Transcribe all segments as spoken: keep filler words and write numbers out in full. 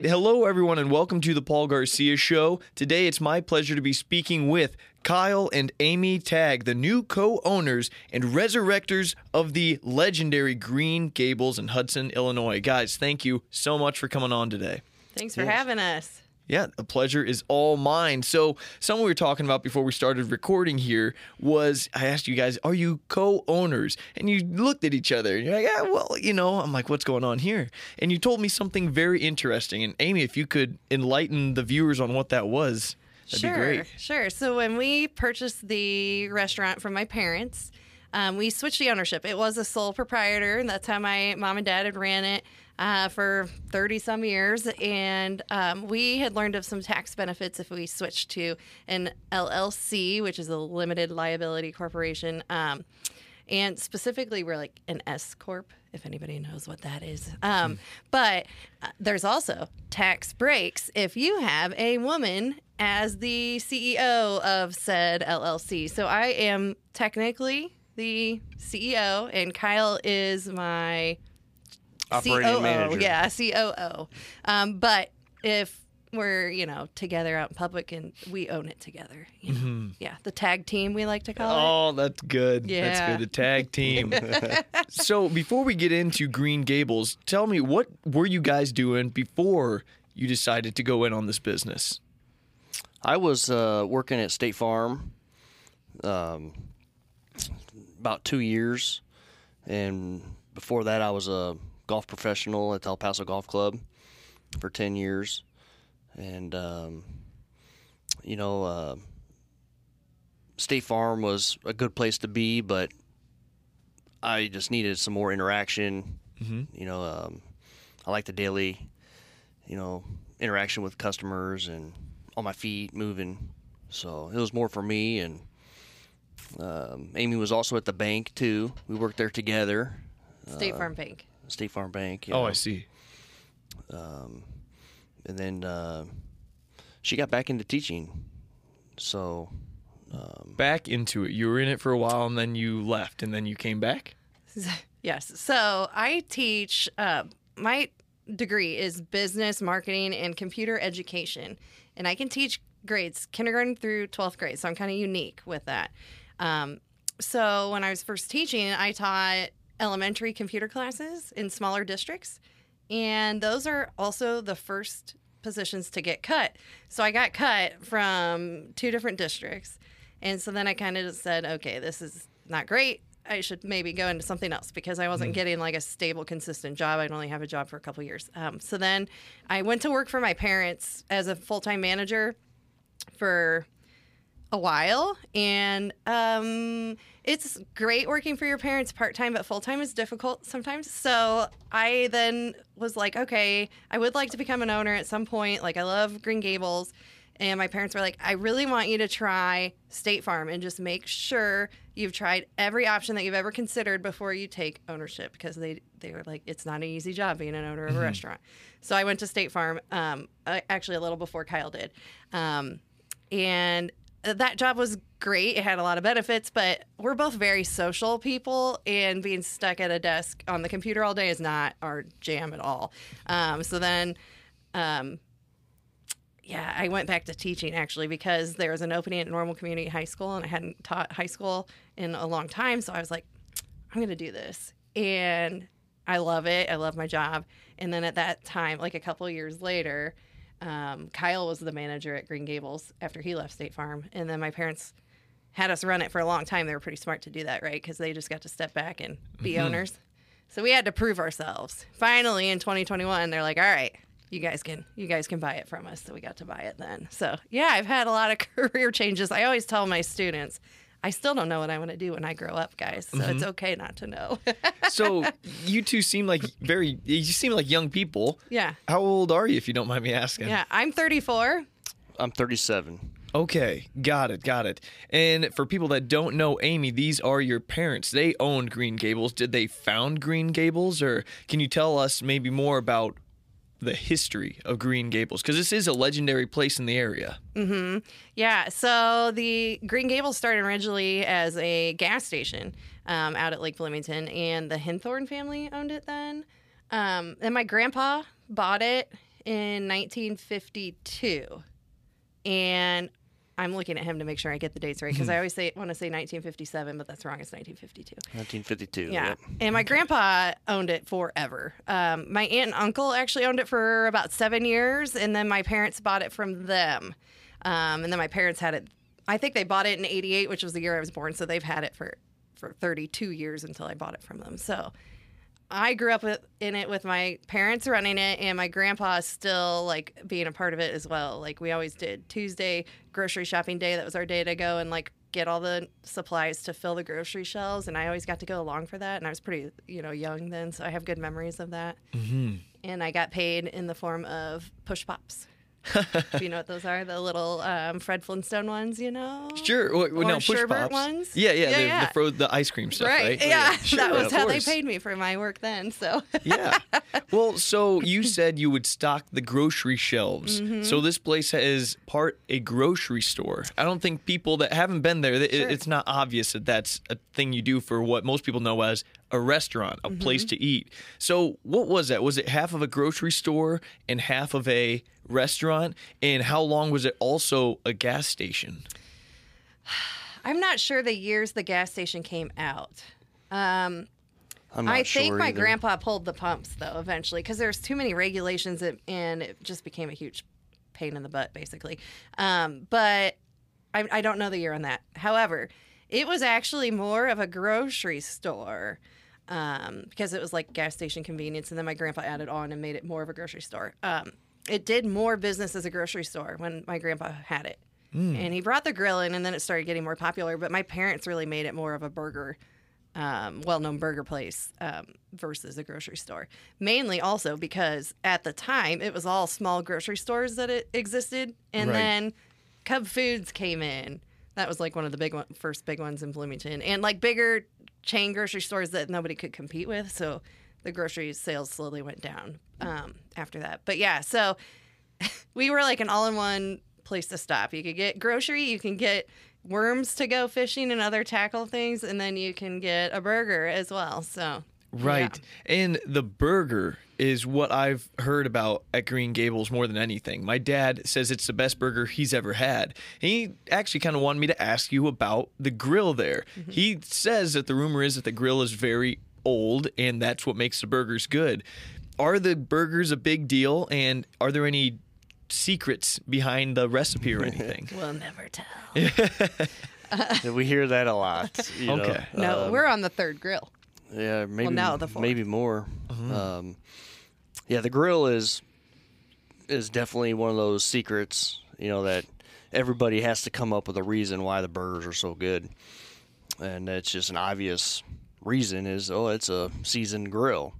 Hello, everyone, and welcome to the Paul Garcia Show. Today, it's my pleasure to be speaking with Kyle and Amy Tagg, the new co-owners and resurrectors of the legendary Green Gables in Hudson, Illinois. Guys, thank you so much for coming on today. Thanks for yes. having us. Yeah, the pleasure is all mine. So, something we were talking about before we started recording here was I asked you guys, are you co-owners? And you looked at each other and you're like, yeah, well, you know, I'm like, what's going on here? And you told me something very interesting. And Amy, if you could enlighten the viewers on what that was, that'd sure, be great. Sure. So, when we purchased the restaurant from my parents, um, we switched the ownership. It was a sole proprietor, and that's how my mom and dad had ran it. Uh, for thirty some years, and um, we had learned of some tax benefits if we switched to an L L C, which is a limited liability corporation, um, and specifically we're like an S corp, if anybody knows what that is. Um, but uh, there's also tax breaks if you have a woman as the C E O of said L L C. So I am technically the C E O, and Kyle is my operating C O O, manager. Yeah, C O O. Um, but if we're, you know, together out in public and we own it together, you know? Mm-hmm. Yeah, the tag team we like to call it. Oh, that's good. Yeah. That's good. The tag team. So before we get into Green Gables, tell me, what were you guys doing before you decided to go in on this business? I was uh, working at State Farm um, about two years, and before that I was a golf professional at the El Paso Golf Club for ten years. And, um, you know, uh, State Farm was a good place to be, but I just needed some more interaction. Mm-hmm. You know, um, I like the daily, you know, interaction with customers and on my feet moving. So it was more for me. And um, Amy was also at the bank, too. We worked there together. State uh, Farm Bank. State Farm Bank. Oh, know. I see. Um, and then uh, she got back into teaching. So um, back into it. You were in it for a while, and then you left, and then you came back? Yes. So I teach. Uh, my degree is business, marketing, and computer education, and I can teach grades kindergarten through twelfth grade. So I'm kind of unique with that. Um, so when I was first teaching, I taught elementary computer classes in smaller districts, and those are also the first positions to get cut. So I got cut from two different districts, and so then I kind of just said, okay, this is not great. I should maybe go into something else, because I wasn't mm. getting like a stable, consistent job. I'd only have a job for a couple years. Um, so then I went to work for my parents as a full-time manager for a while, and um, it's great working for your parents part-time, but full-time is difficult sometimes. So I then was like, okay, I would like to become an owner at some point. Like, I love Green Gables. And my parents were like, I really want you to try State Farm and just make sure you've tried every option that you've ever considered before you take ownership, because they, they were like, it's not an easy job being an owner of a mm-hmm. restaurant. So I went to State Farm, um, actually a little before Kyle did. Um, and that job was great. It had a lot of benefits, but we're both very social people, and being stuck at a desk on the computer all day is not our jam at all. Um, so then, um, yeah, I went back to teaching, actually, because there was an opening at Normal Community High School, and I hadn't taught high school in a long time. So I was like, I'm going to do this. And I love it. I love my job. And then at that time, like a couple of years later, Um, Kyle was the manager at Green Gables after he left State Farm. And then my parents had us run it for a long time. They were pretty smart to do that, right? Because they just got to step back and be mm-hmm. owners. So we had to prove ourselves. Finally, in twenty twenty-one, they're like, all right, you guys can you guys can buy it from us. So we got to buy it then. So, yeah, I've had a lot of career changes. I always tell my students, I still don't know what I want to do when I grow up, guys. So mm-hmm. it's okay not to know. So you two seem like very, you seem like young people. Yeah. How old are you, if you don't mind me asking? Yeah, I'm thirty-four. I'm thirty-seven. Okay, got it, got it. And for people that don't know Amy, these are your parents. They owned Green Gables. Did they found Green Gables? Or can you tell us maybe more about the history of Green Gables? Because this is a legendary place in the area. Mm-hmm. Yeah, so the Green Gables started originally as a gas station um, out at Lake Bloomington, and the Hinthorn family owned it then. Um, and my grandpa bought it in nineteen fifty-two. And I'm looking at him to make sure I get the dates right because I always say want to say nineteen fifty-seven, but that's wrong. It's nineteen fifty-two. nineteen fifty-two. Yeah. Yep. And my grandpa owned it forever. Um, my aunt and uncle actually owned it for about seven years, and then my parents bought it from them. Um, and then my parents had it. I think they bought it in eighty-eight, which was the year I was born. So they've had it for, for thirty-two years until I bought it from them. So I grew up with, in it with my parents running it, and my grandpa still like being a part of it as well. Like we always did Tuesday grocery shopping day. That was our day to go and like get all the supplies to fill the grocery shelves. And I always got to go along for that. And I was pretty, you know, young then, so I have good memories of that. Mm-hmm. And I got paid in the form of push pops. Do you know what those are? The little um, Fred Flintstone ones, you know? Sure. Well, Or no, push sherbet pops. ones? Yeah, yeah, Yeah, the, yeah. The, fro- the ice cream stuff, right? Right. Yeah. Sure, that was of how they course. paid me for my work then. So Yeah. Well, so you said you would stock the grocery shelves. Mm-hmm. So this place is part a grocery store. I don't think people that haven't been there, it, Sure. it's not obvious that that's a thing you do for what most people know as a restaurant, a Mm-hmm. place to eat. So what was that? Was it half of a grocery store and half of a restaurant? And how long was it also a gas station? I'm not sure the years the gas station came out. Um, I'm not I sure think my either. grandpa pulled the pumps though eventually because there's too many regulations and- and it just became a huge pain in the butt basically. Um, but I, I don't know the year on that. However, it was actually more of a grocery store um, because it was like gas station convenience, and then my grandpa added on and made it more of a grocery store. Um, it did more business as a grocery store when my grandpa had it. And he brought the grill in, and then it started getting more popular. But my parents really made it more of a burger, um, well-known burger place um, versus a grocery store. Mainly also because at the time, it was all small grocery stores that it existed. And Right. then Cub Foods came in. That was like one of the big one, first big ones in Bloomington. And like bigger chain grocery stores that nobody could compete with. So the grocery sales slowly went down um, after that. But yeah, so we were like an all-in-one place to stop. You could get grocery, you can get worms to go fishing and other tackle things, and then you can get a burger as well. So Right. And the burger is what I've heard about at Green Gables more than anything. My dad says it's the best burger he's ever had. And he actually kind of wanted me to ask you about the grill there. Mm-hmm. He says that the rumor is that the grill is very old and that's what makes the burgers good. Are the burgers a big deal, and are there any secrets behind the recipe or anything? we'll never tell. Yeah, we hear that a lot. You know. Okay. No, Um, we're on the third grill. Yeah, maybe now the fourth. maybe more. Um, yeah, the grill is is definitely one of those secrets, you know, that everybody has to come up with a reason why the burgers are so good, and it's just an obvious reason is oh, it's a seasoned grill.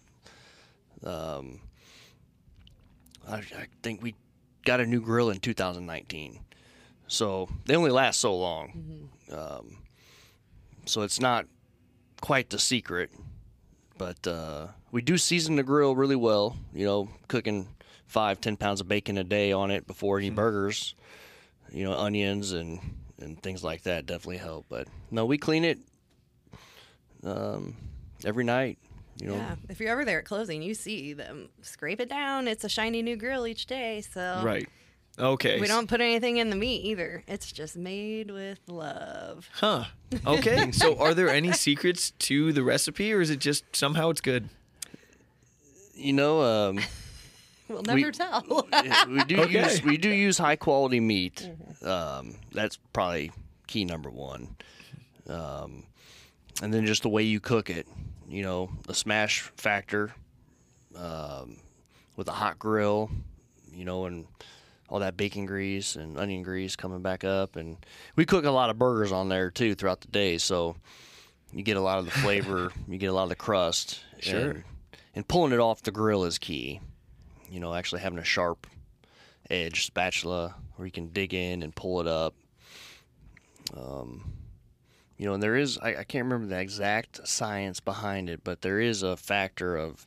Um, I, I think we got a new grill in two thousand nineteen, so they only last so long. Um, so it's not quite the secret, but uh, we do season the grill really well. You know, cooking five, ten pounds of bacon a day on it before any burgers. You know, onions and and things like that definitely help. But no, we clean it um, every night. You know, Yeah, if you're ever there at closing, you see them scrape it down. It's a shiny new grill each day. So Right. Okay. we don't put anything in the meat either. It's just made with love. Huh. Okay. So are there any secrets to the recipe, or is it just somehow it's good? you know. Um, We'll never We- tell. Yeah, we do Okay. use we do use high quality meat. Um, that's probably key number one. Um, and then just the way you cook it. You know, the smash factor um, with a hot grill. You know, and all that bacon grease and onion grease coming back up, and we cook a lot of burgers on there too throughout the day. So you get a lot of the flavor, you get a lot of the crust. Sure. And, and pulling it off the grill is key. You know, actually having a sharp edge spatula where you can dig in and pull it up. Um, you know, and there is, I, I can't remember the exact science behind it, but there is a factor of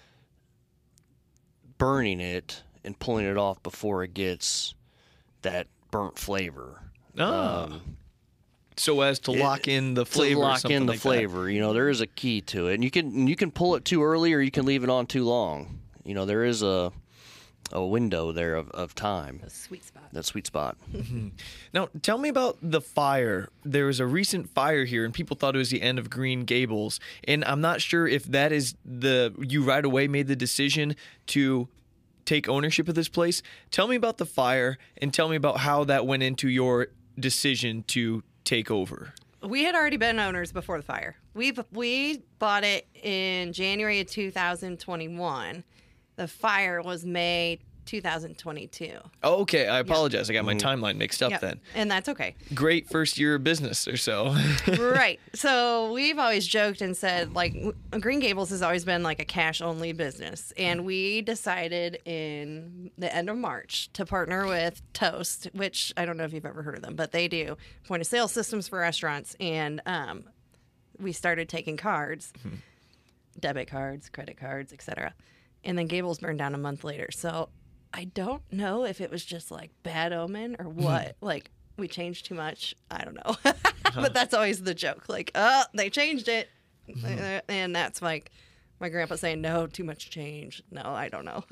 burning it and pulling it off before it gets that burnt flavor. Oh. Um, So as to it- lock in the to flavor. or lock something in the like that. flavor. You know, there is a key to it, and you can you can pull it too early or you can leave it on too long. You know, there is a a window there of, of time, A sweet spot. that sweet spot. Now, tell me about the fire. There was a recent fire here, and people thought it was the end of Green Gables. And I'm not sure if that is the you right away made the decision to take ownership of this place. Tell me about the fire, and tell me about how that went into your decision to take over. We had already been owners before the fire. We we bought it in January of two thousand twenty-one. The fire was May two thousand twenty-two. Oh, okay, I apologize. I got my Mm-hmm. timeline mixed up Yep, then. and that's okay. Great first year of business or so. Right. So we've always joked and said, like, w- Green Gables has always been like a cash only business. And we decided in the end of March to partner with Toast, which I don't know if you've ever heard of them, but they do point of sale systems for restaurants. And um, we started taking cards, debit cards, credit cards, et cetera. And then Gables burned down a month later. So I don't know if it was just like bad omen or what. Like, we changed too much. I don't know. But that's always the joke. Like, oh, they changed it. Uh, And that's like my grandpa saying, no, too much change. No, I don't know.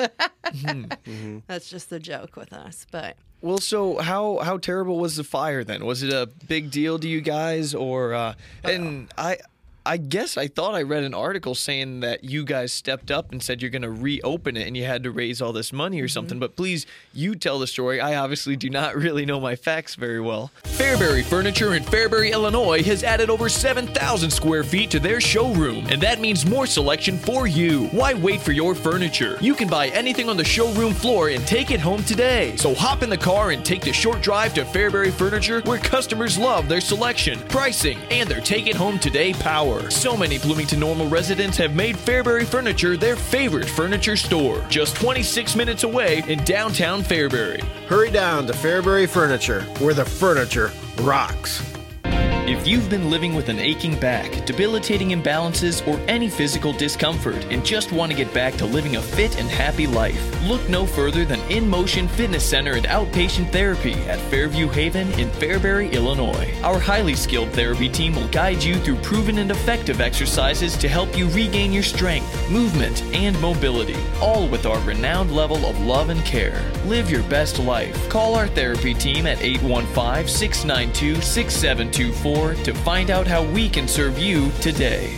That's just the joke with us. But Well, so how how terrible was the fire then? Was it a big deal to you guys, or uh, and I I guess I thought I read an article saying that you guys stepped up and said you're going to reopen it and you had to raise all this money or something. But please, you tell the story. I obviously do not really know my facts very well. Fairbury Furniture in Fairbury, Illinois has added over seven thousand square feet to their showroom, and that means more selection for you. Why wait for your furniture? You can buy anything on the showroom floor and take it home today. So hop in the car and take the short drive to Fairbury Furniture, where customers love their selection, pricing, and their take it home today power. So many Bloomington Normal residents have made Fairbury Furniture their favorite furniture store, just twenty-six minutes away in downtown Fairbury. Hurry down to Fairbury Furniture, where the furniture rocks. If you've been living with an aching back, debilitating imbalances, or any physical discomfort and just want to get back to living a fit and happy life, look no further than In Motion Fitness Center and Outpatient Therapy at Fairview Haven in Fairbury, Illinois. Our highly skilled therapy team will guide you through proven and effective exercises to help you regain your strength, movement, and mobility, all with our renowned level of love and care. Live your best life. Call our therapy team at eight one five, six nine two, six seven two four to find out how we can serve you today.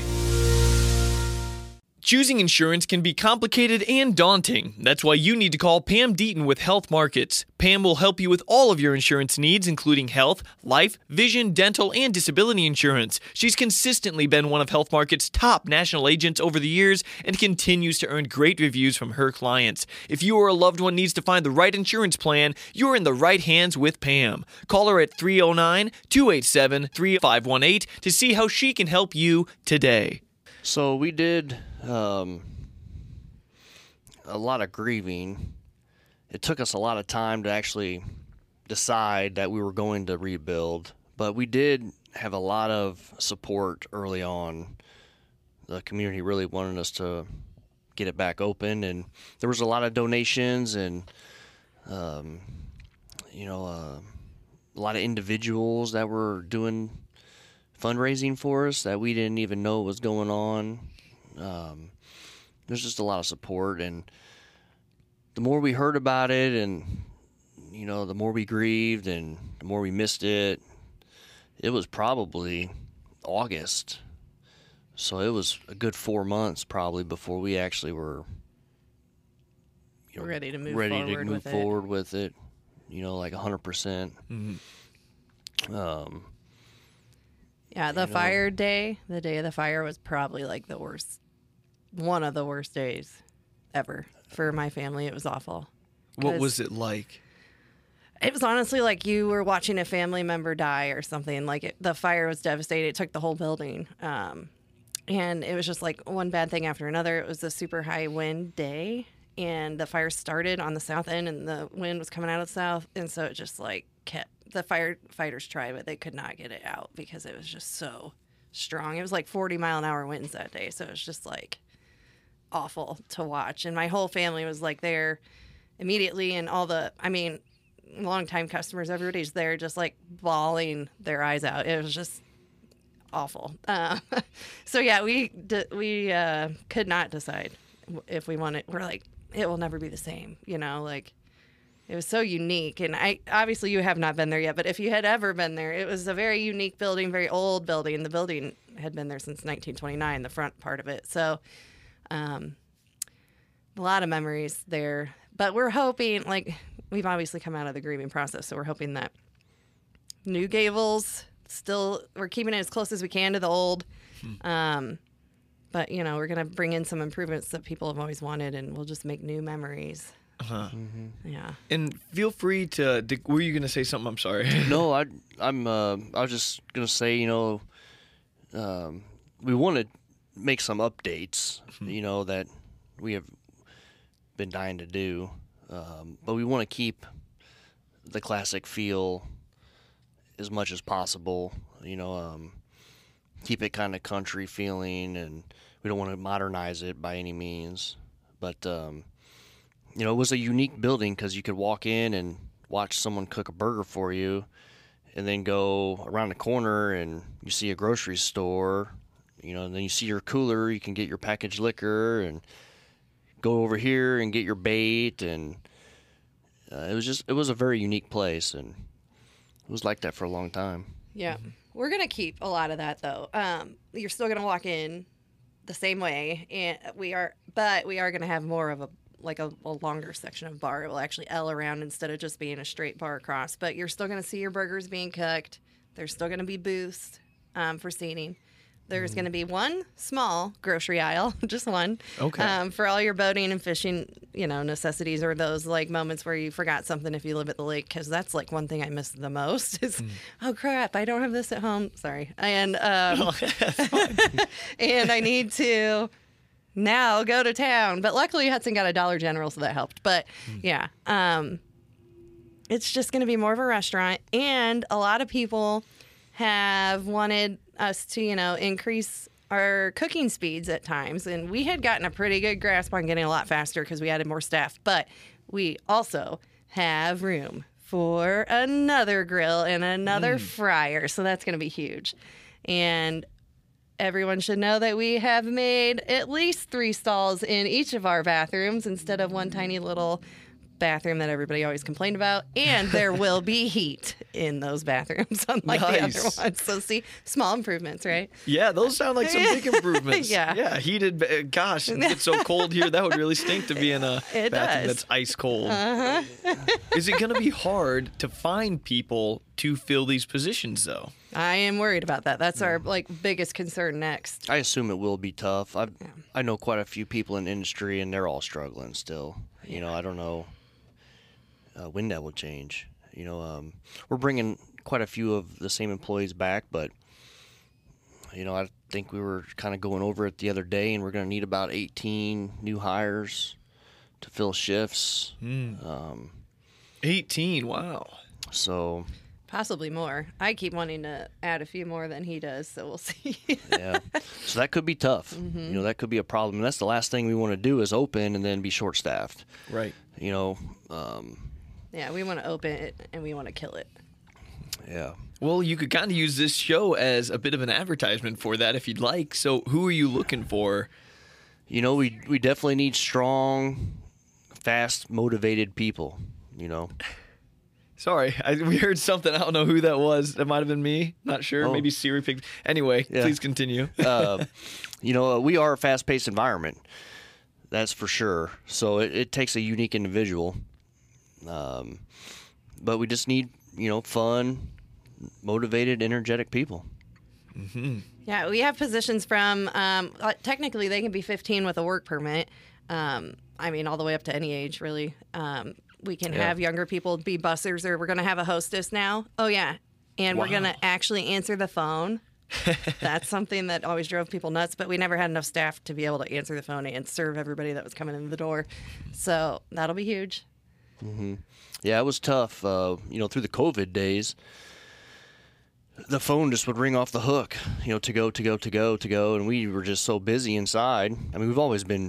Choosing insurance can be complicated and daunting. That's why you need to call Pam Deaton with Health Markets. Pam will help you with all of your insurance needs, including health, life, vision, dental, and disability insurance. She's consistently been one of Health Markets' top national agents over the years and continues to earn great reviews from her clients. If you or a loved one needs to find the right insurance plan, you're in the right hands with Pam. Call her at three oh nine, two eight seven, three five one eight to see how she can help you today. So we did um, a lot of grieving. It took us a lot of time to actually decide that we were going to rebuild, but we did have a lot of support early on. The community really wanted us to get it back open, and there was a lot of donations and, um, you know, uh, a lot of individuals that were doing fundraising for us that we didn't even know was going on. Um, there's just a lot of support, and the more we heard about it, and you know, the more we grieved, and the more we missed it. It was probably August, so it was a good four months probably before we actually were, you know, ready to move ready forward to move with it. forward with it. You know, like a hundred percent. Mm-hmm. Um. Yeah, the You know. fire day, the day of the fire was probably like the worst, one of the worst days ever for my family. It was awful. What 'Cause was it like? It was honestly like you were watching a family member die or something. Like it, the fire was devastating. It took the whole building. Um, and it was just like one bad thing after another. It was a super high wind day, and the fire started on the south end, and the wind was coming out of the south. And so it just like kept, the firefighters tried, but they could not get it out because it was just so strong. It was like forty mile an hour winds that day. So it was just like awful to watch. And my whole family was like there immediately. And all the, I mean, longtime customers, everybody's there just like bawling their eyes out. It was just awful. Uh, so yeah, we d- we uh, could not decide if we wanted. We're like, it will never be the same. You know, like it was so unique. And I obviously you have not been there yet, but if you had ever been there, it was a very unique building, very old building. The building had been there since nineteen twenty-nine, the front part of it. So, um, a lot of memories there. But we're hoping, like, we've obviously come out of the grieving process, so we're hoping that new Gables still, we're keeping it as close as we can to the old. Hmm. Um, but, you know, we're going to bring in some improvements that people have always wanted, and we'll just make new memories. Uh-huh. Mm-hmm. Yeah. And feel free to, to were you going to say something? I'm sorry. No, I, I'm, uh, I was just going to say, you know, um, we want to make some updates, mm-hmm. you know, that we have been dying to do, um, but we want to keep the classic feel as much as possible, you know, um, keep it kind of country feeling, and we don't want to modernize it by any means, but um, you know, it was a unique building because you could walk in and watch someone cook a burger for you, and then go around the corner and you see a grocery store, you know, and then you see your cooler, you can get your packaged liquor, and go over here and get your bait, and uh, it was just, it was a very unique place, and it was like that for a long time. Yeah. Mm-hmm. We're going to keep a lot of that, though. Um, you're still going to walk in the same way, and we are, but we are going to have more of a, like a, a longer section of bar. It will actually L around instead of just being a straight bar across, but you're still going to see your burgers being cooked. There's still going to be booths um, for seating. There's mm. going to be one small grocery aisle, just one, okay. um, for all your boating and fishing, you know, necessities, or those like moments where you forgot something if you live at the lake, because that's like one thing I miss the most is, mm. oh crap, I don't have this at home. Sorry, and um, and I need to now go to town. But luckily Hudson got a Dollar General, so that helped. But mm. yeah, um, it's just going to be more of a restaurant, and a lot of people have wanted us to, you know, increase our cooking speeds at times. And we had gotten a pretty good grasp on getting a lot faster because we added more staff. But we also have room for another grill and another mm. fryer. So that's going to be huge. And everyone should know that we have made at least three stalls in each of our bathrooms instead of one tiny little bathroom that everybody always complained about, and there will be heat in those bathrooms, unlike nice. the other ones. So see, small improvements, right? Yeah, those sound like some big improvements. yeah, yeah, heated. Gosh, it gets so cold here. That would really stink to be in a it bathroom does. that's ice cold. Uh-huh. Is it going to be hard to find people to fill these positions, though? I am worried about that. That's our like biggest concern next. I assume it will be tough. I yeah. I know quite a few people in the industry, and they're all struggling still. You know, I don't know. Uh, when that will change. You know, um, we're bringing quite a few of the same employees back, but, you know, I think we were kind of going over it the other day, and we're going to need about eighteen new hires to fill shifts. Mm. Um, eighteen, wow. So... Possibly more. I keep wanting to add a few more than he does, so we'll see. yeah. So that could be tough. Mm-hmm. You know, that could be a problem. And that's the last thing we want to do is open and then be short-staffed. Right. You know, um... yeah, we want to open it and we want to kill it. Yeah. Well, you could kind of use this show as a bit of an advertisement for that if you'd like. So who are you looking for? You know, we we definitely need strong, fast, motivated people, you know. Sorry, I, we heard something. I don't know who that was. That might have been me. Not sure. Oh. Maybe Siri picked. Anyway, yeah. Please continue. uh, you know, we are a fast-paced environment. That's for sure. So it, it takes a unique individual. Um, but we just need, you know, fun, motivated, energetic people. Mm-hmm. Yeah, we have positions from, um, uh, technically they can be fifteen with a work permit. Um, I mean, all the way up to any age, really. Um, we can yeah. have younger people be bussers, or we're going to have a hostess now. Oh, yeah. And wow. we're going to actually answer the phone. That's something that always drove people nuts, but we never had enough staff to be able to answer the phone and serve everybody that was coming in the door. So that'll be huge. Mm-hmm. Yeah, it was tough. Uh, you know, through the COVID days, the phone just would ring off the hook, you know, to go, to go, to go, to go. And we were just so busy inside. I mean, we've always been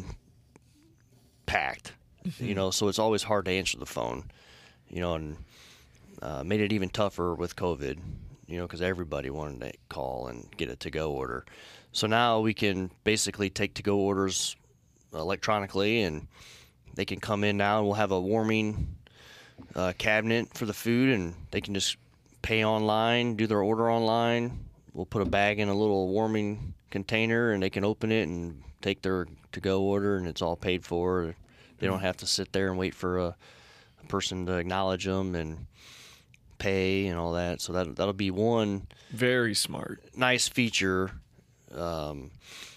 packed, mm-hmm. you know, so it's always hard to answer the phone, you know, and uh, made it even tougher with COVID, you know, because everybody wanted to call and get a to-go order. So now we can basically take to-go orders electronically, and they can come in now, and we'll have a warming uh, cabinet for the food, and they can just pay online, do their order online. We'll put a bag in a little warming container, and they can open it and take their to-go order, and it's all paid for. They don't have to sit there and wait for a, a person to acknowledge them and pay and all that. So that that'll be one Very smart. nice feature. Um,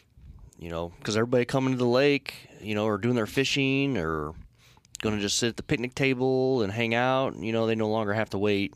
you know, because everybody coming to the lake, you know, or doing their fishing or going to just sit at the picnic table and hang out, you know, they no longer have to wait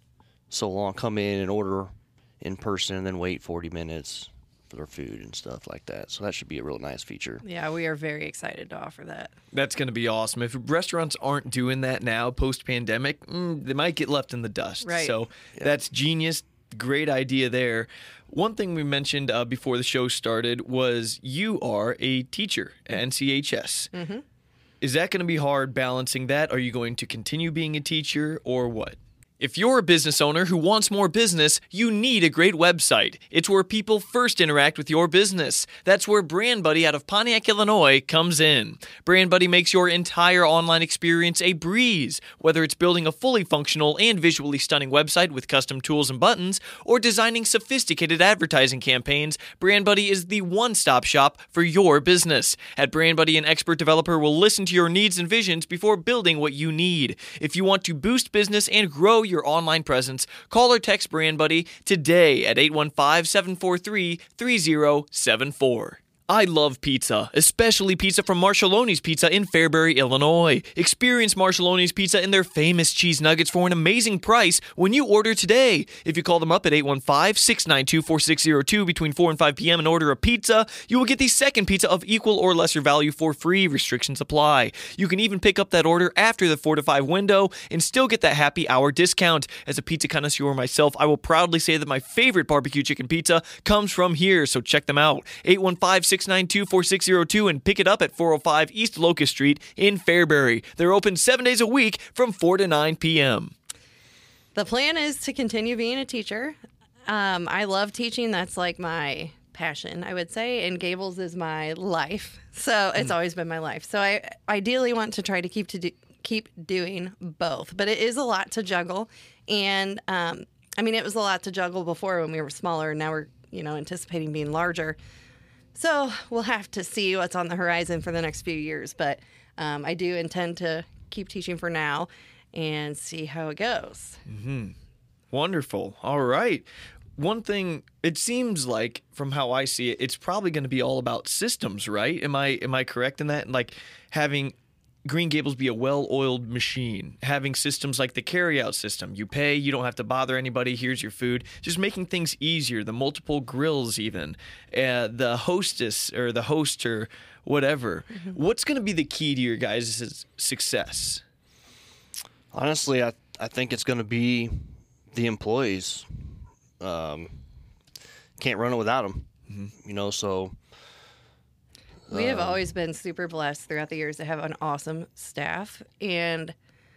so long, come in and order in person and then wait forty minutes for their food and stuff like that. So that should be a real nice feature. Yeah, we are very excited to offer that. That's going to be awesome. If restaurants aren't doing that now, post-pandemic, mm, they might get left in the dust. Right. So that's genius. Great idea there. One thing we mentioned uh, before the show started was you are a teacher at N C H S. Mm-hmm. Is that going to be hard balancing that? Are you going to continue being a teacher or what? If you're a business owner who wants more business, you need a great website. It's where people first interact with your business. That's where Brand Buddy out of Pontiac, Illinois comes in. Brand Buddy makes your entire online experience a breeze. Whether it's building a fully functional and visually stunning website with custom tools and buttons, or designing sophisticated advertising campaigns, Brand Buddy is the one-stop shop for your business. At Brand Buddy, an expert developer will listen to your needs and visions before building what you need. If you want to boost business and grow your online presence, call or text Brand Buddy today at eight one five, seven four three, three zero seven four. I love pizza, especially pizza from Marshallone's Pizza in Fairbury, Illinois. Experience Marshallone's Pizza and their famous cheese nuggets for an amazing price when you order today. If you call them up at eight one five, six nine two, four six zero two between four and five p.m. and order a pizza, you will get the second pizza of equal or lesser value for free. Restrictions apply. You can even pick up that order after the four to five window and still get that happy hour discount. As a pizza connoisseur myself, I will proudly say that my favorite barbecue chicken pizza comes from here, so check them out. eight one five, six nine two, four six zero two and pick it up at four oh five East Locust Street in Fairbury. They're open seven days a week from four to nine p.m. The plan is to continue being a teacher. Um, I love teaching. That's like my passion, I would say, and Gables is my life. So it's always been my life. So I ideally want to try to keep to do, keep doing both, but it is a lot to juggle. And um, I mean, it was a lot to juggle before when we were smaller, and now we're, you know, anticipating being larger. So we'll have to see what's on the horizon for the next few years. But um, I do intend to keep teaching for now and see how it goes. Mm-hmm. Wonderful. All right. One thing, it seems like, from how I see it, it's probably going to be all about systems, right? Am I am I correct in that? Like having Green Gables be a well-oiled machine, having systems like the carry-out system. You pay, you don't have to bother anybody, here's your food. Just making things easier, the multiple grills even, uh, the hostess or the host or whatever. Mm-hmm. What's going to be the key to your guys' success? Honestly, I, I think it's going to be the employees. Um, can't run it without them, mm-hmm. you know, so... We have always been super blessed throughout the years to have an awesome staff. And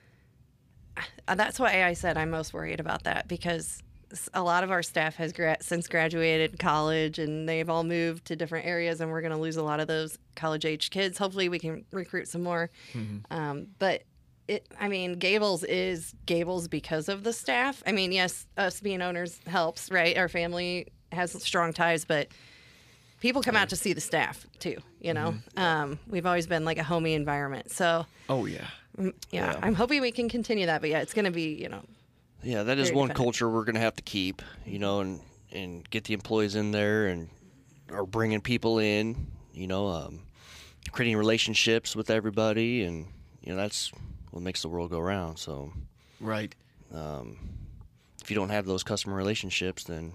that's why I said I'm most worried about that, because a lot of our staff has gra- since graduated college, and they've all moved to different areas, and we're going to lose a lot of those college-age kids. Hopefully we can recruit some more. Mm-hmm. Um, but, it, I mean, Gables is Gables because of the staff. I mean, yes, us being owners helps, right? Our family has strong ties, but... people come out to see the staff too, you know. Mm-hmm. Um, we've always been like a homey environment, so. Oh yeah. yeah. Yeah, I'm hoping we can continue that, but yeah, it's going to be, you know. Yeah, that is one culture we're going to have to keep, you know, and and get the employees in there and are bringing people in, you know, um, creating relationships with everybody, and you know that's what makes the world go round. So. Right. Um, if you don't have those customer relationships, then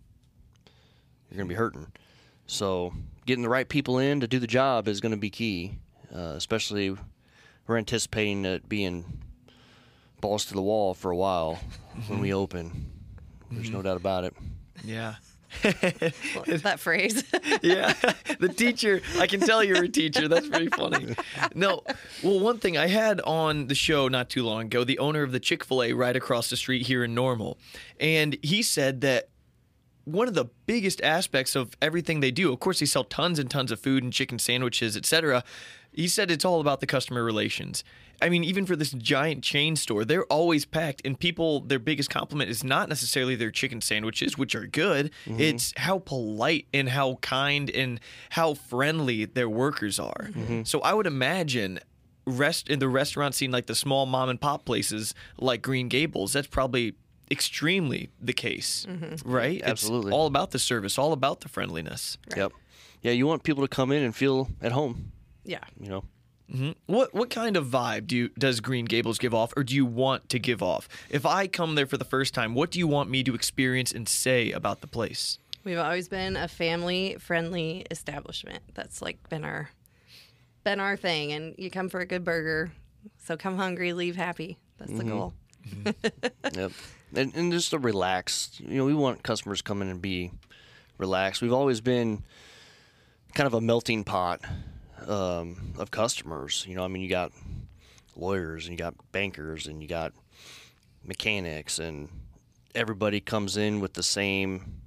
you're going to be hurting. So getting the right people in to do the job is going to be key, uh, especially we're anticipating it being balls to the wall for a while mm-hmm. when we open. There's mm-hmm. no doubt about it. Yeah. Well, that phrase. Yeah. The teacher, I can tell you're a teacher. That's pretty funny. No. Well, one thing I had on the show not too long ago, the owner of the Chick-fil-A right across the street here in Normal, and he said that one of the biggest aspects of everything they do, of course, they sell tons and tons of food and chicken sandwiches, et cetera. He said it's all about the customer relations. I mean, even for this giant chain store, they're always packed, and people, their biggest compliment is not necessarily their chicken sandwiches, which are good. Mm-hmm. It's how polite and how kind and how friendly their workers are. Mm-hmm. So I would imagine rest in the restaurant scene, like the small mom and pop places like Green Gables, that's probably extremely the case, mm-hmm. right? Absolutely. It's all about the service, all about the friendliness. Right. Yep. Yeah, you want people to come in and feel at home. Yeah. You know. Mm-hmm. What what kind of vibe do you, does Green Gables give off, or do you want to give off? If I come there for the first time, what do you want me to experience and say about the place? We've always been a family-friendly establishment. That's like been our been our thing. And you come for a good burger, so come hungry, leave happy. That's mm-hmm. the goal. Mm-hmm. Yep. And, and just a relaxed. You know, we want customers to come in and be relaxed. We've always been kind of a melting pot. Um, of customers, you know, I mean, you got lawyers and you got bankers and you got mechanics, and everybody comes in with the same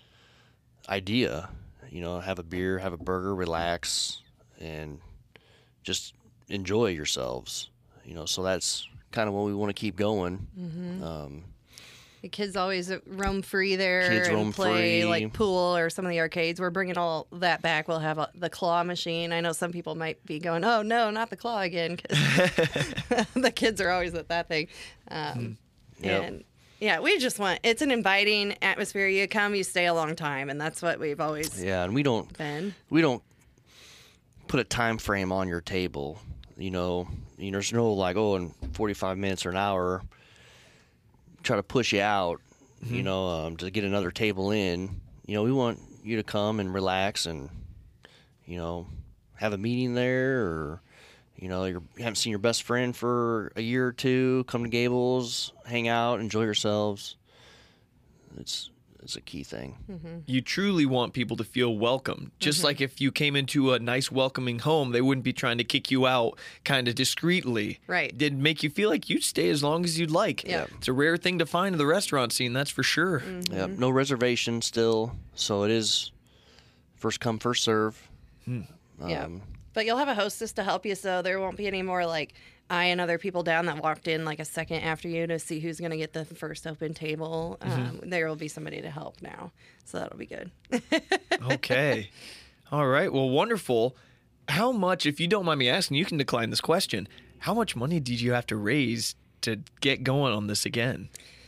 idea, you know, have a beer, have a burger, relax, and just enjoy yourselves, you know, so that's kind of what we want to keep going. Mm-hmm. Um, The kids always roam free there Kids and roam play free. like pool or some of the arcades. We're bringing all that back. We'll have a, the claw machine. I know some people might be going, "Oh no, not the claw again," because the kids are always at that thing. Um, yep. And yeah, we just want it's an inviting atmosphere. You come, you stay a long time, and that's what we've always yeah, and we don't been. we don't put a time frame on your table. You know, you know, there's no like, oh, in forty-five minutes or an hour. Try to push you out, mm-hmm. you know, um, to get another table in. You know, we want you to come and relax and, you know, have a meeting there, or, you know, you're, you haven't seen your best friend for a year or two. Come to Gables, hang out, enjoy yourselves. It's it's a key thing. Mm-hmm. You truly want people to feel welcome. Just Mm-hmm. like if you came into a nice, welcoming home, they wouldn't be trying to kick you out kind of discreetly. Right. They'd make you feel like you'd stay as long as you'd like. Yep. It's a rare thing to find in the restaurant scene, that's for sure. Mm-hmm. Yep. No reservation still, so it is first come, first serve. Hmm. Yeah. Um, But you'll have a hostess to help you, so there won't be any more like eyeing other people down that walked in like a second after you to see who's going to get the first open table. Mm-hmm. Um, there will be somebody to help now, so that'll be good. Okay. All right. Well, wonderful. How much, if you don't mind me asking, you can decline this question. How much money did you have to raise to get going on this again?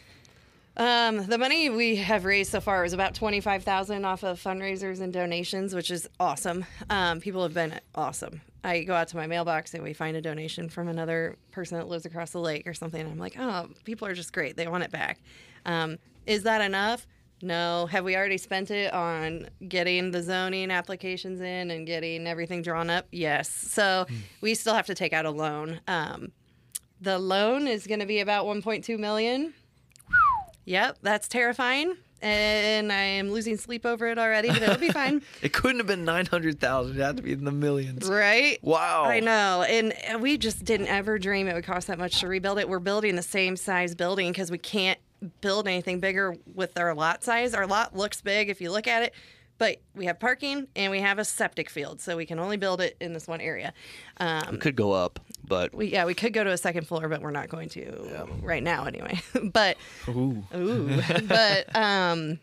Um, the money we have raised so far is about twenty-five thousand dollars off of fundraisers and donations, which is awesome. Um, people have been awesome. I go out to my mailbox and we find a donation from another person that lives across the lake or something. And I'm like, oh, people are just great. They want it back. Um, is that enough? No. Have we already spent it on getting the zoning applications in and getting everything drawn up? Yes. So mm. we still have to take out a loan. Um, the loan is going to be about one point two million dollars. Yep, that's terrifying, and I am losing sleep over it already, but it'll be fine. It couldn't have been nine hundred thousand. It had to be in the millions. Right? Wow. I know, and we just didn't ever dream it would cost that much to rebuild it. We're building the same size building because we can't build anything bigger with our lot size. Our lot looks big if you look at it, but we have parking and we have a septic field, so we can only build it in this one area. Um, we could go up, but we, yeah, we could go to a second floor, but we're not going to yeah. right now anyway. but ooh, ooh, but um,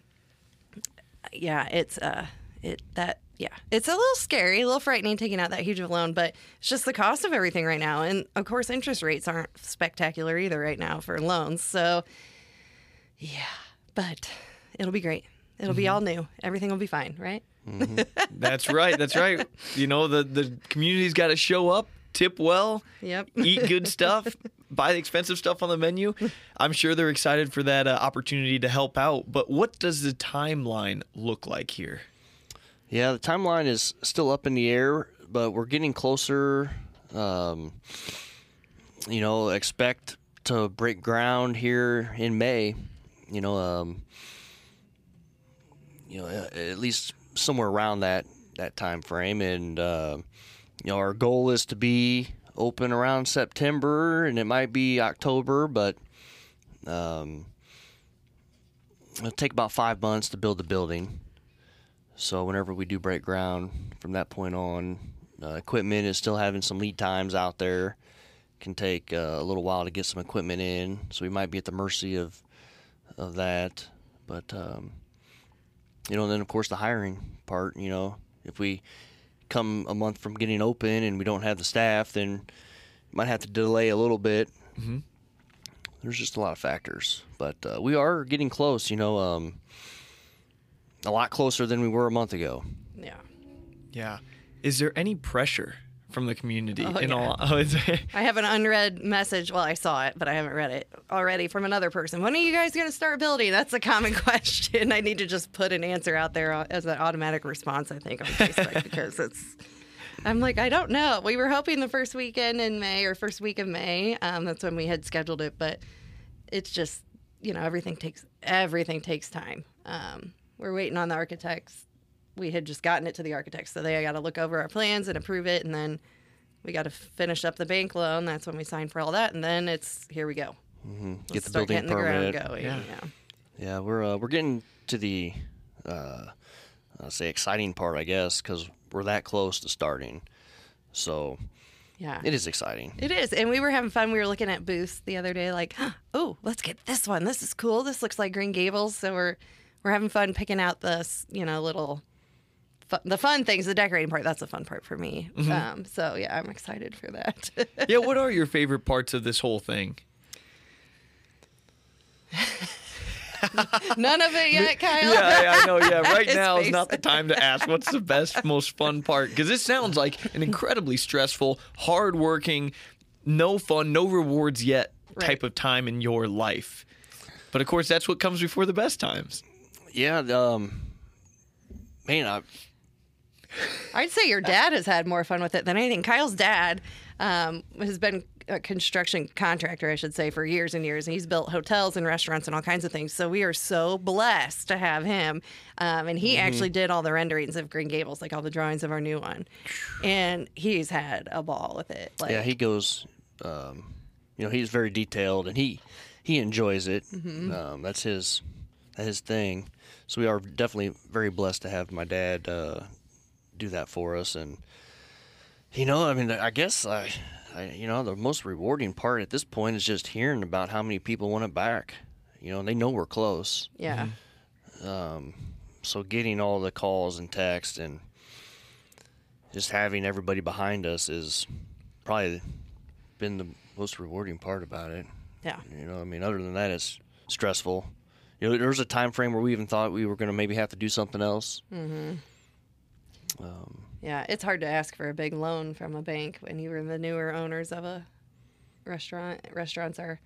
yeah, it's uh, it that yeah, it's a little scary, a little frightening taking out that huge of a loan, but it's just the cost of everything right now, and of course, interest rates aren't spectacular either right now for loans. So yeah, but it'll be great. It'll be all new. Everything will be fine, right? Mm-hmm. That's right. That's right. You know, the, the community's got to show up, tip well, yep. eat good stuff, buy the expensive stuff on the menu. I'm sure they're excited for that uh, opportunity to help out. But what does the timeline look like here? Yeah, the timeline is still up in the air, but we're getting closer. Um, you know, expect to break ground here in May. You know, um, you know, at least somewhere around that, that time frame. And, uh, you know, our goal is to be open around September, and it might be October, but um, it'll take about five months to build the building. So whenever we do break ground from that point on, Uh, equipment is still having some lead times out there. Can take uh, a little while to get some equipment in, so we might be at the mercy of of that. But um, you know, and then of course the hiring part. You know, if we come a month from getting open and we don't have the staff, then might have to delay a little bit. Mm-hmm. There's just a lot of factors, but uh, we are getting close. You know, um, a lot closer than we were a month ago. Yeah. Yeah. Is there any pressure from the community? Oh, in yeah. all, oh, is there, I have an unread message. Well, I saw it, but I haven't read it already from another person. When are you guys going to start building? That's a common question. I need to just put an answer out there as an automatic response, I think, on Facebook because it's. I'm like, I don't know. We were hoping the first weekend in May or first week of May. Um, that's when we had scheduled it, but it's just, you know, everything takes everything takes time. Um, we're waiting on the architects. We had just gotten it to the architects, so they got to look over our plans and approve it, and then we got to finish up the bank loan. That's when we signed for all that, and then it's here we go. Mm-hmm. Let's Get the start building getting permit. the ground going. Yeah. Yeah. Yeah, we're uh, we're getting to the uh, I'll say exciting part, I guess, because we're that close to starting. So Yeah. it is exciting. It is. And we were having fun. We were looking at booths the other day like, oh, let's get this one. This is cool. This looks like Green Gables. So we're we're having fun picking out this, you know, little fu- the fun things, the decorating part. That's the fun part for me. Mm-hmm. Um, so yeah, I'm excited for that. yeah. What are your favorite parts of this whole thing? None of it yet, Kyle. Yeah, yeah, I know. Yeah, right His now is face. not the time to ask what's the best, most fun part because it sounds like an incredibly stressful, hardworking, no fun, no rewards yet type Right. of time in your life. But of course, that's what comes before the best times. Yeah, um, man, I, I'd say your dad has had more fun with it than anything. Kyle's dad um, has been a construction contractor, I should say, for years and years. And he's built hotels and restaurants and all kinds of things. So we are so blessed to have him. Um, and he actually did all the renderings of Green Gables, like all the drawings of our new one. And he's had a ball with it. Like, yeah, he goes. Um, you know, he's very detailed, and he he enjoys it. Mm-hmm. Um, that's his that's his thing. So we are definitely very blessed to have my dad uh, do that for us. And you know, I mean, I guess I, I, you know, the most rewarding part at this point is just hearing about how many people want it back. You know, they know we're close. yeah. Um, so getting all the calls and texts and just having everybody behind us is probably been the most rewarding part about it. Yeah. You know, I mean, other than that, it's stressful. You know, there was a time frame where we even thought we were going to maybe have to do something else. Mm-hmm. Um, Yeah. It's hard to ask for a big loan from a bank when you were the newer owners of a restaurant. Restaurants are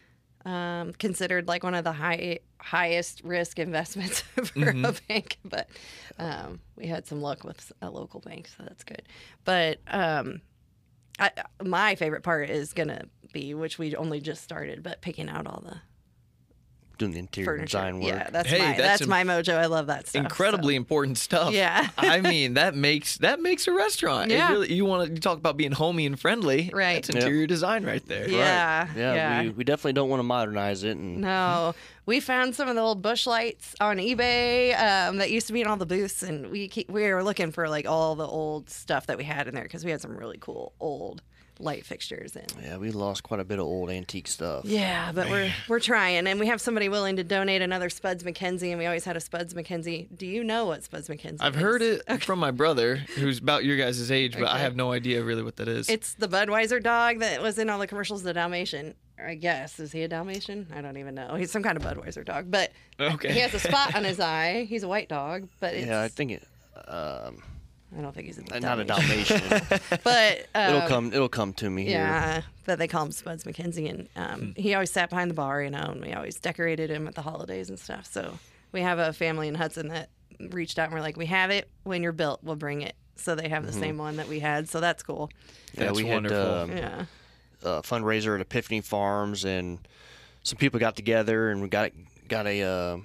um, considered like one of the high highest risk investments for Mm-hmm. a bank. But um, we had some luck with a local bank, so that's good. But um, I, my favorite part is gonna be, which we only just started, but picking out all the doing the interior furniture. design work. Yeah, that's Hey, my that's that's, im- my mojo. I love that stuff. Incredibly important stuff. Yeah. I mean, that makes that makes a restaurant. It Yeah. really, you want to you talk about being homey and friendly. Right. That's interior design right there. So, yeah, Yeah, yeah. We, we definitely don't want to modernize it. And No, we found some of the old bush lights on eBay um, that used to be in all the booths, and we keep, we were looking for like all the old stuff that we had in there because we had some really cool old light fixtures in. yeah, we lost quite a bit of old antique stuff. Yeah, but we're we're trying, and we have somebody willing to donate another Spuds McKenzie, and we always had a Spuds McKenzie. Do you know what Spuds McKenzie? I've is? heard it from my brother, who's about your guys' age, but I Okay. have no idea really what that is. It's the Budweiser dog that was in all the commercials. The Dalmatian, I guess, is he a Dalmatian? I don't even know. He's some kind of Budweiser dog, but Okay. he has a spot on his eye. He's a white dog, but it's, Yeah, I think it. Um, I don't think he's a not a Dalmatian. Dalmatian. But um, it'll come. It'll come to me here. Yeah, but they call him Spuds McKenzie, and um, he always sat behind the bar, you know, and we always decorated him at the holidays and stuff. So we have a family in Hudson that reached out and we're like, we have it. When you're built, we'll bring it. So they have the same one that we had. So that's cool. Yeah, That's we wonderful. had um, Yeah. a fundraiser at Epiphany Farms, and some people got together, and we got got a, uh,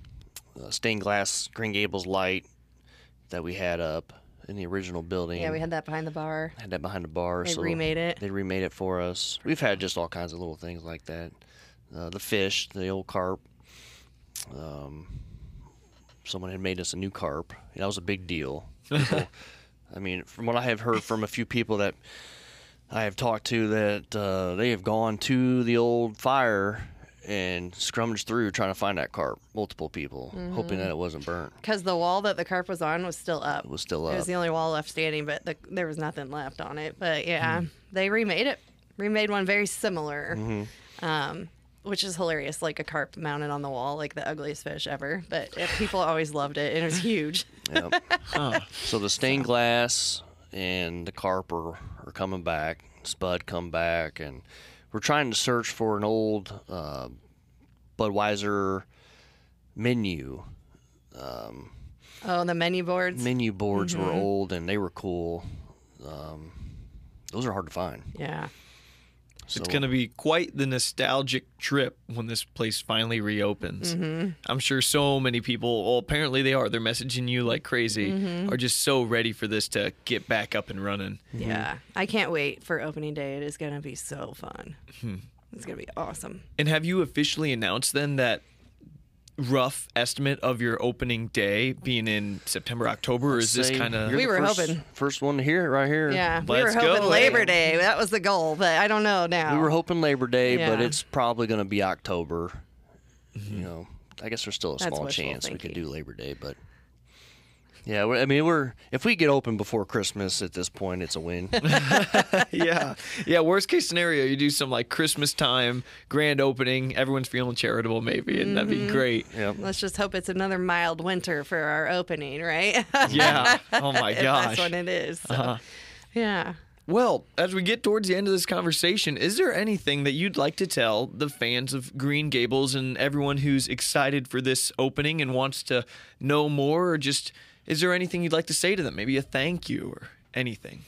a stained glass Green Gables light that we had up in the original building. Yeah, we had that behind the bar. had that behind the bar. They so remade it. They remade it for us. We've had just all kinds of little things like that. Uh, the fish, the old carp. Um, someone had made us a new carp. That was a big deal. People, I mean, from what I have heard from a few people that I have talked to, that uh, they have gone to the old fire and scrummaged through trying to find that carp. Multiple people, mm-hmm. hoping that it wasn't burnt. Because the wall that the carp was on was still up. It was still up. It was the only wall left standing, but the, there was nothing left on it. But yeah, mm. they remade it. Remade one very similar, mm-hmm. um, which is hilarious. Like a carp mounted on the wall, like the ugliest fish ever. But it, people always loved it, and it was huge. Yep. Huh. So the stained glass and the carp are, are coming back. Spud come back, and we're trying to search for an old uh, Budweiser menu. Um, oh, the menu boards? Menu boards mm-hmm. were old, and they were cool. Um, those are hard to find. Yeah. So, it's going to be quite the nostalgic trip when this place finally reopens. Mm-hmm. I'm sure so many people, well, apparently they are. They're messaging you like crazy, mm-hmm. are just so ready for this to get back up and running. Mm-hmm. Yeah. I can't wait for opening day. It is going to be so fun. Mm-hmm. It's going to be awesome. And have you officially announced then that rough estimate of your opening day being in September, October, or is this kind of... We were first, hoping. First one to hear it right here. Yeah, Let's we were hoping go. Labor Day. That was the goal, but I don't know now. We were hoping Labor Day, Yeah. but it's probably going to be October. Mm-hmm. You know, I guess there's still a That's small wishful chance we thinking. could do Labor Day, but... Yeah, we're, I mean, we're if we get open before Christmas at this point, it's a win. yeah. Yeah, worst case scenario, you do some like Christmas time, grand opening, everyone's feeling charitable maybe, and that'd be great. Yep. Let's just hope it's another mild winter for our opening, right? Yeah. Oh my If gosh. that's what it is. So. Uh-huh. Yeah. Well, as we get towards the end of this conversation, is there anything that you'd like to tell the fans of Green Gables and everyone who's excited for this opening and wants to know more, or just is there anything you'd like to say to them? Maybe a thank you or anything?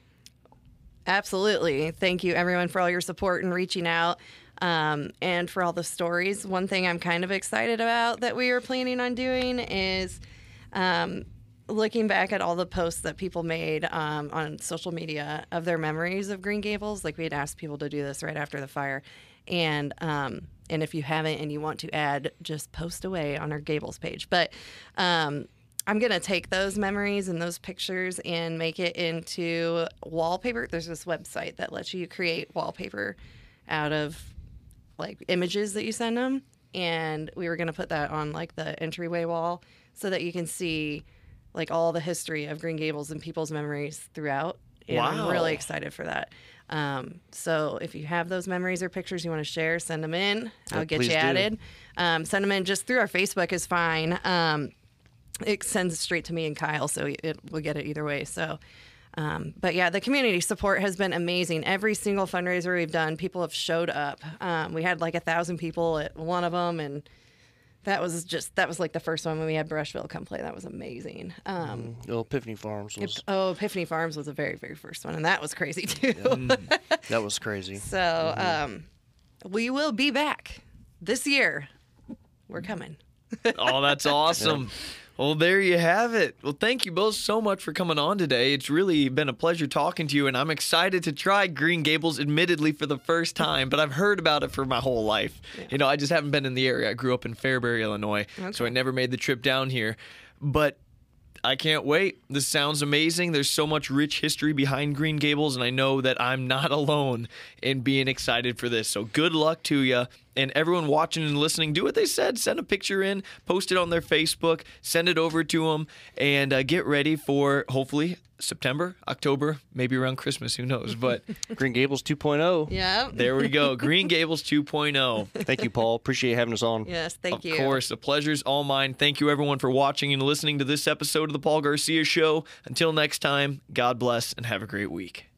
Absolutely. Thank you, everyone, for all your support and reaching out, um, and for all the stories. One thing I'm kind of excited about that we are planning on doing is um, looking back at all the posts that people made um, on social media of their memories of Green Gables. Like, we had asked people to do this right after the fire. And um, and if you haven't and you want to add, just post away on our Gables page. But um, I'm going to take those memories and those pictures and make it into wallpaper. There's this website that lets you create wallpaper out of like images that you send them. And we were going to put that on like the entryway wall so that you can see like all the history of Green Gables and people's memories throughout. And Wow. I'm really excited for that. Um, so if you have those memories or pictures you want to share, send them in. I'll Yeah, get please you do. added. Um, send them in just through our Facebook is fine. Um, it sends it straight to me and Kyle, so it we'll get it either way. So, um, but yeah, the community support has been amazing. Every single fundraiser we've done, people have showed up. Um, we had like a thousand people at one of them, and that was just that was like the first one when we had Brushville come play. That was amazing. Um, Oh, Epiphany Farms was Oh, Epiphany Farms was the very very first one, and that was crazy too. that was crazy. So um, we will be back this year. We're coming. Oh, that's awesome. Well, there you have it. Well, thank you both so much for coming on today. It's really been a pleasure talking to you, and I'm excited to try Green Gables, admittedly, for the first time, but I've heard about it for my whole life. Yeah. You know, I just haven't been in the area. I grew up in Fairbury, Illinois, okay. so I never made the trip down here. But I can't wait. This sounds amazing. There's so much rich history behind Green Gables, and I know that I'm not alone in being excited for this. So good luck to you. And everyone watching and listening, do what they said. Send a picture in, post it on their Facebook, send it over to them, and uh, get ready for, hopefully, September, October, maybe around Christmas. Who knows? But Green Gables two point oh. Yeah. there we go. Green Gables two point oh. Thank you, Paul. Appreciate having us on. Yes, thank of you. Of course. The pleasure's all mine. Thank you, everyone, for watching and listening to this episode of The Paul Garcia Show. Until next time, God bless and have a great week.